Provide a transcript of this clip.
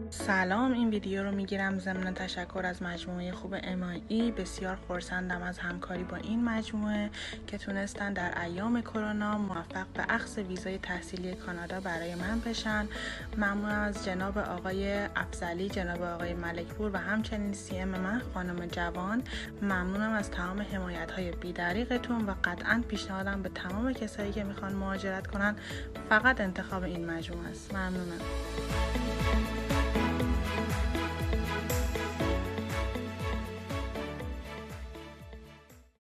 سلام، این ویدیو رو میگیرم ضمن تشکر از مجموعه خوب MIE. بسیار خرسندم از همکاری با این مجموعه که تونستن در ایام کرونا موفق به اخذ ویزای تحصیلی کانادا برای من بشن. ممنونم از جناب آقای افضلی، جناب آقای ملکپور و همچنین CM من خانم جوان. ممنونم از تمام حمایت‌های بی‌دریغتون و قطعاً پیشنهادم به تمام کسایی که میخوان مهاجرت کنن فقط انتخاب این مجموعه است. ممنونم.